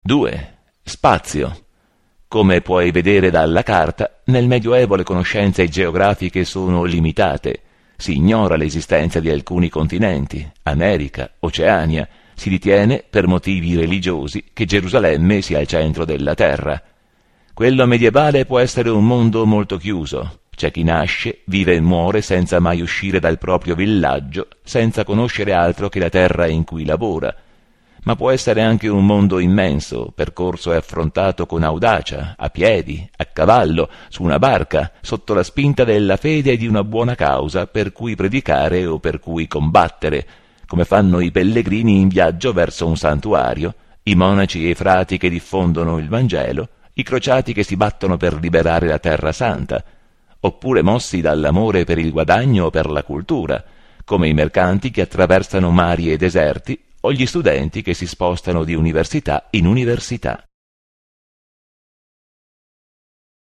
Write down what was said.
2. Spazio. Come puoi vedere dalla carta, nel Medioevo le conoscenze geografiche sono limitate. Si ignora l'esistenza di alcuni continenti, America, Oceania. Si ritiene, per motivi religiosi, che Gerusalemme sia il centro della terra. Quello medievale può essere un mondo molto chiuso. C'è chi nasce, vive e muore senza mai uscire dal proprio villaggio, senza conoscere altro che la terra in cui lavora. Ma può essere anche un mondo immenso, percorso e affrontato con audacia, a piedi, a cavallo, su una barca, sotto la spinta della fede e di una buona causa per cui predicare o per cui combattere, come fanno i pellegrini in viaggio verso un santuario, i monaci e i frati che diffondono il Vangelo, i crociati che si battono per liberare la Terra Santa, oppure mossi dall'amore per il guadagno o per la cultura, come i mercanti che attraversano mari e deserti o gli studenti che si spostano di università in università.